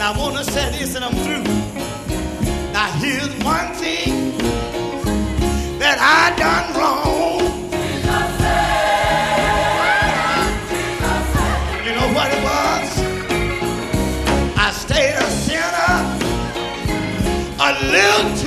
I want to say this and I'm through. Now here's one thing that I done wrong. You know what it was? I stayed a sinner a little too